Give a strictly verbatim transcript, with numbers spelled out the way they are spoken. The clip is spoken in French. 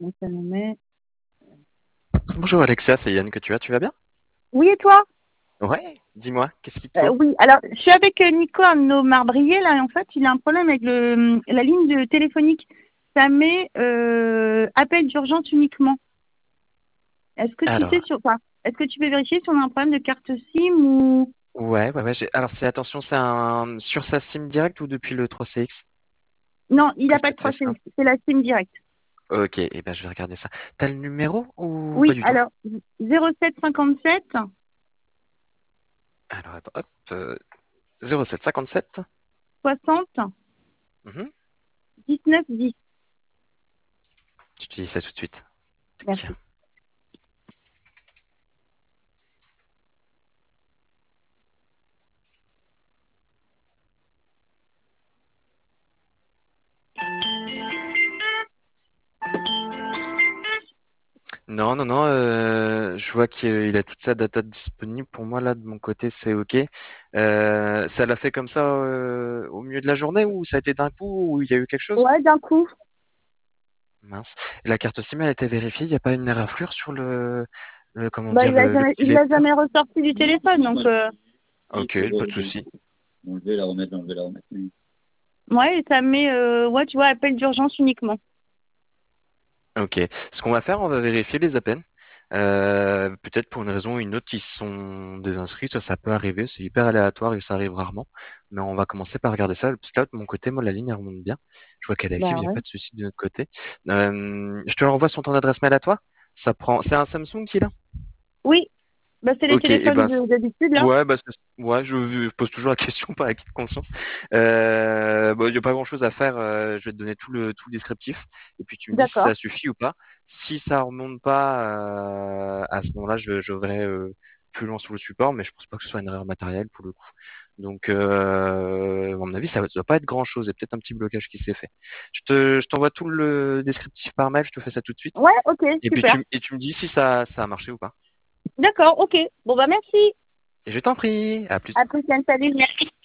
Donc, ça nous met... Bonjour Alexia, c'est Yann que tu as, tu vas bien? Oui, et toi? Ouais, dis-moi, qu'est-ce qu'il te Euh, faut? oui, alors je suis avec euh, Nico, un de nos marbriers là, et en fait, il a un problème avec le, la ligne de téléphonique. Ça met euh, appel d'urgence uniquement. Est-ce que tu sais Alors, sur, enfin, est-ce que tu peux vérifier si on a un problème de carte SIM ou ouais, ouais, ouais, j'ai... Alors c'est, attention, c'est un... sur sa SIM direct ou depuis le trois C X non, il que n'a pas de tu te fais trois ça? SIM, c'est la SIM directe. Ok, et ben je vais regarder ça. T'as le numéro ou pas Oui, du tout? alors zéro sept cinquante-sept Alors attends, hop, euh, zéro sept cinquante-sept. soixante Mhm. dix-neuf dix. Je te dis ça tout de suite. Tic. Merci. Non, non, non, euh, je vois qu'il a toute sa data disponible. Pour moi, là, de mon côté, c'est ok. Euh, ça l'a fait comme ça euh, au milieu de la journée ou ça a été d'un coup ou il y a eu quelque chose? Ouais, d'un coup. Mince. Et la carte SIM, elle a été vérifiée, il n'y a pas une erreur fleur sur le, le- comment Bah, dire, il l'a le, le jamais, petit il l'a lecteur? jamais ressorti du téléphone, donc euh, Ok, pas de souci. enlever, la remettre, enlever, la remettre. mais- ouais, et ça met, euh, ouais, tu vois, appel d'urgence uniquement. Ok. Ce qu'on va faire, on va vérifier les appels. Euh, peut-être pour une raison ou une autre, ils sont désinscrits, ça, ça peut arriver, c'est hyper aléatoire et ça arrive rarement. Mais on va commencer par regarder ça. Parce que là, de mon côté, moi, la ligne, elle remonte bien. Je vois qu'elle est active, Bah il n'y a ouais. pas de souci de notre côté. Euh, je te l'envoie sur ton adresse mail à toi. Ça prend, c'est un Samsung qu'il a? Oui, bah c'est les Ok, et téléphones ben, de- d'habitude là. ouais, bah, c'est- ouais, je, je pose toujours la question par acquis de conscience. Euh, bon, il n'y a pas grand-chose à faire. euh, je vais te donner tout le tout le descriptif et puis tu me dis si D'accord. ça suffit ou pas. Si ça remonte pas, euh, à ce moment-là, je, je verrai euh, plus loin sur le support, mais je pense pas que ce soit une erreur matérielle pour le coup. Donc, euh, à mon avis, ça ne doit pas être grand-chose. Il y a peut-être un petit blocage qui s'est fait. Je te, je t'envoie tout le descriptif par mail. Je te fais ça tout de suite. Ouais, ok, Et puis super. tu, et tu me dis si ça, ça a marché ou pas. D'accord, ok. Bon bah merci. Et je t'en prie. À plus. À plus, salut, merci.